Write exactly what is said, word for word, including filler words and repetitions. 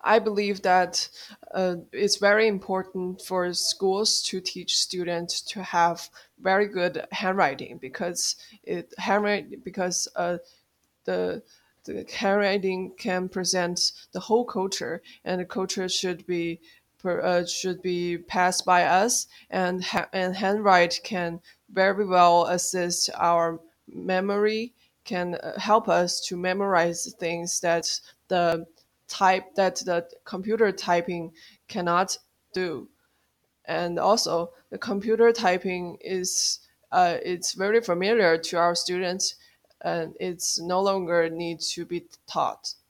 I believe that uh, it's very important for schools to teach students to have very good handwriting because it handwriting because uh, the the handwriting can present the whole culture, and the culture should be per, uh, should be passed by us, and ha- and handwrite can very well assist our memory, can uh, help us to memorize things that the type that the computer typing cannot do. And also the computer typing is uh, it's very familiar to our students, and it's no longer need to be taught.